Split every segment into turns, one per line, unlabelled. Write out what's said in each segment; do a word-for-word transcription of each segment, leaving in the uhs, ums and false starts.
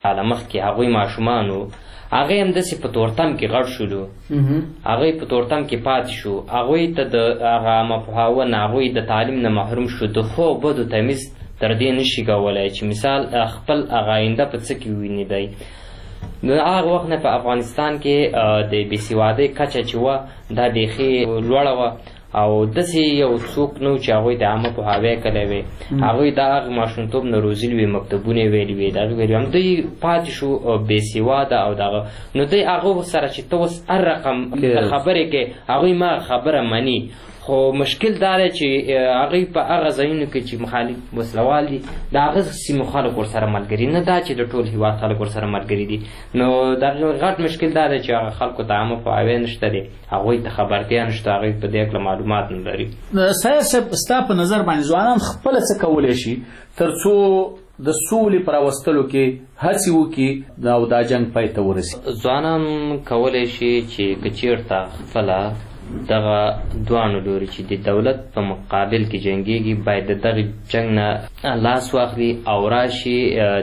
کاله مخکې هغوی ماشومان وو، هغوی همداسې په تورتم کې غټ شولو، هغوی په تورتم کې پاتې شو، هغوی ته د هغه مفهاون هغوی د تعلیم نه محروم شو. د ښو بدو تمیز تر دې نشي کولی چې مثال خپل هغه آینده په څه کې وویني دی. د هغه وخت نه په افغانستان کې د بېسوادۍ کچه چې وه دا بیخي لوړه وه، او داسې یو څوک نه و چې هغوی ته عامه پوهاوی کلی وی. هغوی د هغه ماشومتوب نه روزلي وي، مکتبونه یې ویلي وي، د هغې ویلي هم دوی پاتې شو بېسواده او دغه نو دوی هغه سره چې ته اوس هر رقم خبرې کوې هغوی ما خبره مني. خو مشکل دا دی چې هغوی په هغه ځایونو کې چې مخالف وسلوال دي د هغه سیمو خلک ورسره ملګري نه دا چې د ټول هېواد خلک ورسره ملګري دي. نو د هغې غټ مشکل دا دی چې هغه خلکو ته عامه پوهاوی نشته دی، هغوی ته خبرتیا نشته، هغوی په دې هکله معلومات نه لري.
سایه صاحب ستا په نظر باندې ځوانان خپله څه کولی شي تر څو د سولې په راوستلو کې هڅې وکړي او دا جنګ پای ته ورسي؟
ځوانان کولی شي چې که چېرته خپله دغه دواړو لوري چې د دولت په مقابل کې جنګېږي باید د دغې جنګ نه لاس واخلي او راشي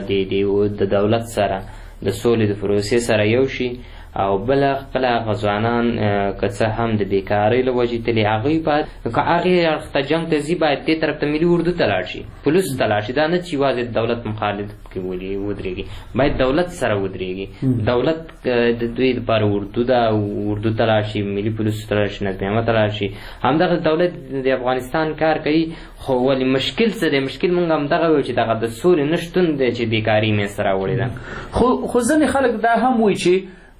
د دولت سره د سولې د پروسې سره یو شي، او بله خپله هغه ځوانان که څه هم د بېکارۍ له وجې تلي هغوی باید که هغې اړخ ته جنګ ته ځي باید دې طرف ته ملي اردو ته لاړ شي، پولیسو ته لاړ شي. دا نه چې یوازې د دولت مخالفت کې ودرېږي، باید دولت سره ودرېږي. دولت د دوی لپاره اردو ده، اردو ته لاړ شي، ملي پولیسو ته لاړ شي، نظمیه ته لاړ شي. همدغه دولت د افغانستان کار کوي، خو ولې مشکل څه دی؟ مشکل مونږ همدغه وایو چې دغه د سولې نشتون دی چې بېکاري منځته راوړې ده.
خو ځینې خلک دا هم وایي چې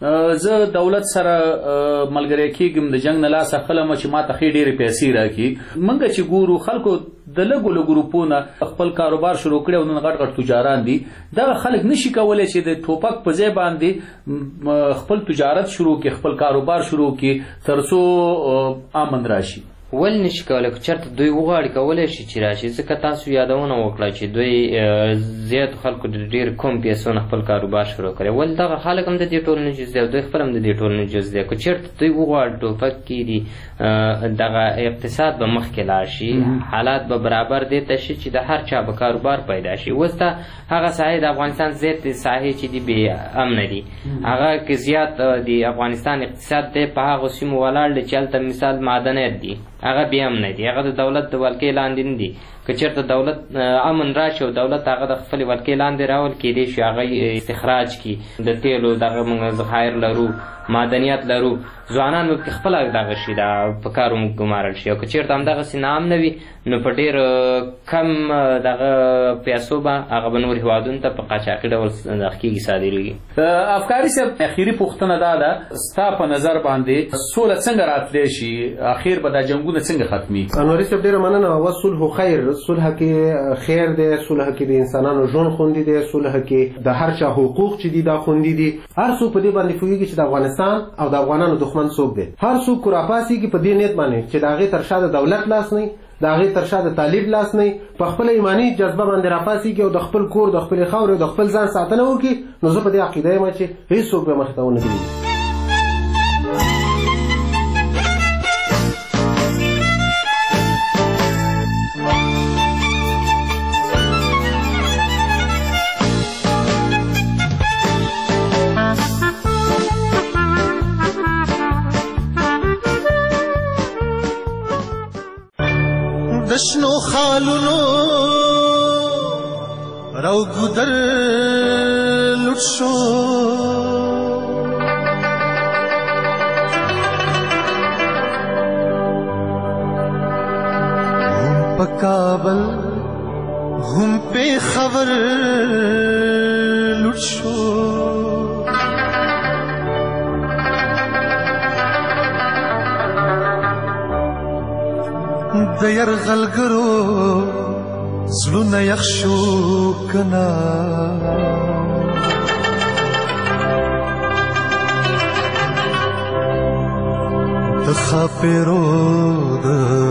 زه دولت سره ملګری کېږم د جنګ نه لاس اخلم چې ما ته ښې ډېرې پیسې راکړي. موږ چې ګورو خلکو د لږو لږو روپو نه خپل کاروبار شروع کړی او نن غټ غټ تجاران دي. دغه خلک نشي کولی چې د ټوپک په ځای باندې خپل تجارت شروع کړي، خپل کاروبار شروع کړي تر څو امن راشي.
ولې نشي کولی؟ که چېرته دوی وغواړي کولی شي چې راشي، ځکه تاسو یادونه وکړه چې دوی زیاتو خلکو د ډېر کم پیسو نه خپل کاروبار شروع کړی. ولې دغه خلک هم د دې ټولنې جز دی او دوی خپل هم د دې ټولنې جز دی. که چېرته دوی وغواړي ټوپک کېږي دغه اقتصاد به مخکې لاړ شي، حالات به برابر دې ته شي چې د هر چا به کاروبار پیدا شي. اوس ته هغه ساحې د افغانستان زیاتې ساحې چې دي بې امنه دي، هغه که زیات د افغانستان اقتصاد دی په هغو سیمو ولاړ دی چې هلته مثال معدنیت دي، هغه بیا هم نه دي، هغه د دولت د ولکې لاندې نه دي. که چېرته دولت امن راشي او دولت هغه د خپلې ولکې لاندې راول کېدی شي هغه استخراج کړي، د تیلو دغه موږ ذخایر لرو، معدنیات لرو، ځوانان به پکې خپله دغه شي دا په کار وګمارل شي. او که چېرته همدغسې نام نه وي نو په ډېر کم دغه پیسو به هغه به نور هېوادونو ته په قاچاقي ډول دغه کېږي صادرېږي.
افکاري صاحب اخري پوښتنه دا ده ستا په نظر باندې سوله څنګه راتلی شي؟ اخر به دا جنګونه څنګه ختمېږي؟
انوري صاحب ډېره مننه. اول صلح خیر، صلح کې خیر دی، صلح کې د انسانانو ژوند خوندي دی، صلح کې د هر چا حقوق چې دي دا خوندي دي. هر څوک په دې باندې پوهېږي چې د افغانستان او د افغانانو دښمن څوک دی. هر څوک راپاڅېږي په دې نیت باندې چې د هغې تر شا د دولت لاس نه وي، د هغې تر شا د طالب لاس نه وي، په خپله ایماني جذبه باندې راپاڅېږي او د خپل کور، د خپلې خاورې او د خپل ځان ساتنه وکړي. نو زه په دې عقیده یم چې هېڅوک به مخې ته ونه دریږي.
دشنو خالونو رو گودر لٹ شو ہم پا کابل ہم پہ خبر لٹ شو د یرغلګرو زړونه یخ شو کنه د خاپیرو د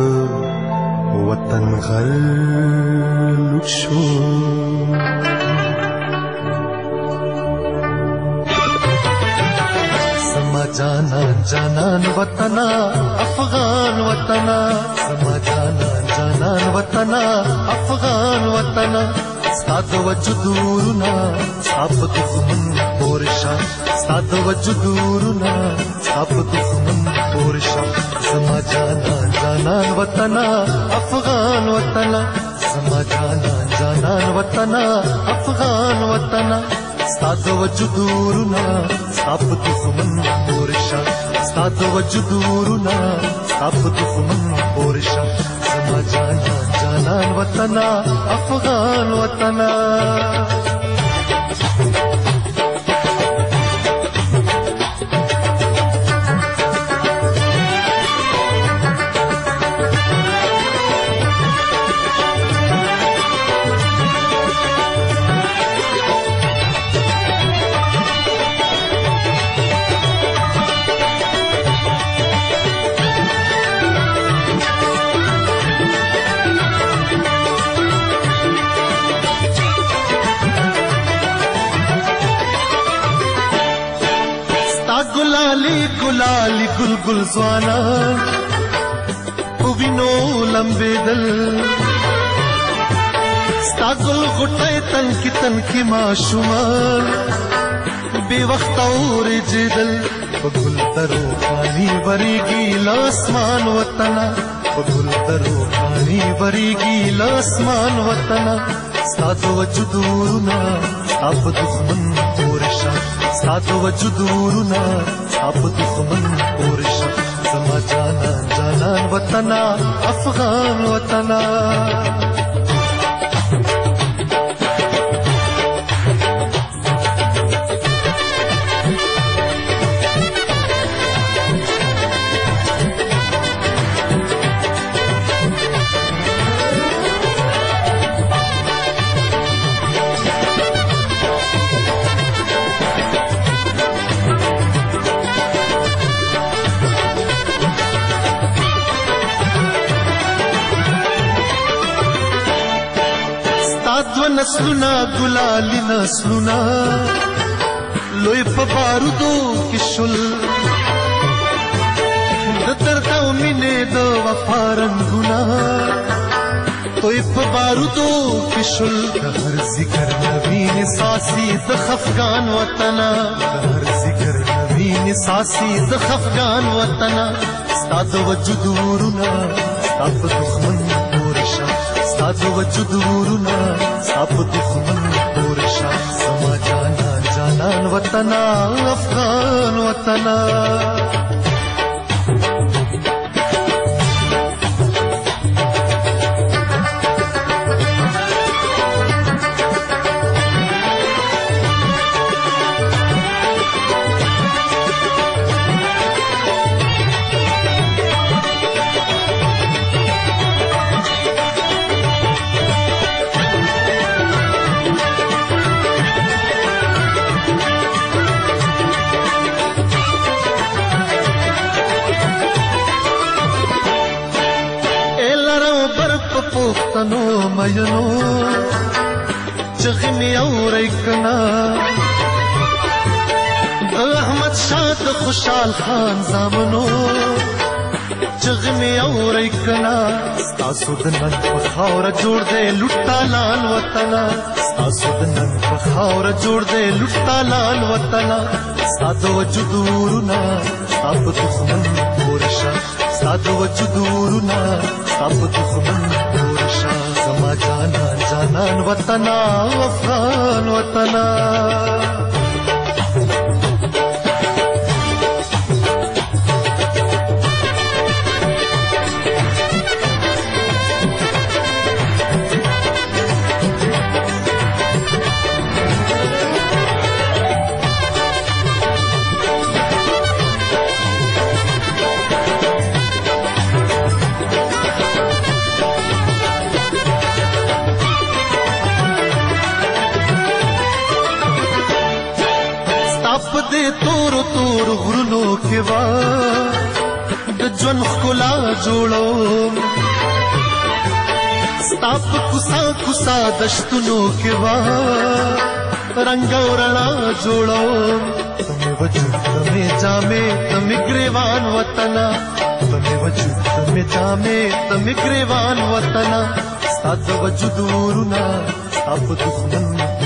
وطن غل لوټ شو سما جانا جانان وطنا افغان وطنا سما جانا جانان وطنا افغان وطنا ستا د وجودورنا ستا په دښمن پورشا ستا د وجودورنا ستا په دښمن پورشا زما جانان جانان وطنا افغان وطنا زما جانان جانان وطنا افغان وطنا ستا د وجودورنا ستا په دښمن پورشا ستا د وجودورنا ستا په دښمن پورشا زما جانان جانان وطنا افغان وطنا गुलाली गुल गुल स्वाना उविनो लंबे दल स्ता गुल गुटे तन की तन की माशुमान बेवक्त और जिदल गुल तरो पानी बरीगी लासमान वतना गुल तरो पानी बरीगी लासमान वतना स्ता तो वजुदूरना अब दुश्मन पोरशा स्ता तो वजुदूरना अब दुश्मन पोरशा زما جانان جانان وطنا افغان وطنا नस्लुना गुलाली नस्लुना लोई په بارودو کې شل د درد او مینې د وفا رنګونه توی په بارودو کې شل د هر ذکر نوین ساسي د خفغان وطنا د هر ذکر نوین ساسي د خفغان وطنا ستا د وجودورنا ستا په دښمن پورشا ستا د وجودورنا ستا په دښمن پورشا زما جانان جانان وطنا افغان وطنا پوختنو مینو چغمی اوری کنا احمد شاه خوشحال خان زامنو چغمی اوری کنا ستاسو د نن په خاوره جوړ دی لوټالان وطنا ستاسو د نن په خاوره جوړ دی لوټالان وطنا ستا د وجودورنا ستا په دښمن پورشا ستا د وجودورنا ستا په دښمن پورشا زما جانان جانان وطنا افغان وطنا تور تور غرونو کې وا د ژوند ښکلا جوړو ستا په کوڅه کوڅه دشتونو کې وا رنګ او رڼا جوړو تمې وجود تمې جامې تمې ګریوان وطنا تمې وجود تمې جامې تمې ګریوان وطنا ستا د وجود ورونه ستا په دښمن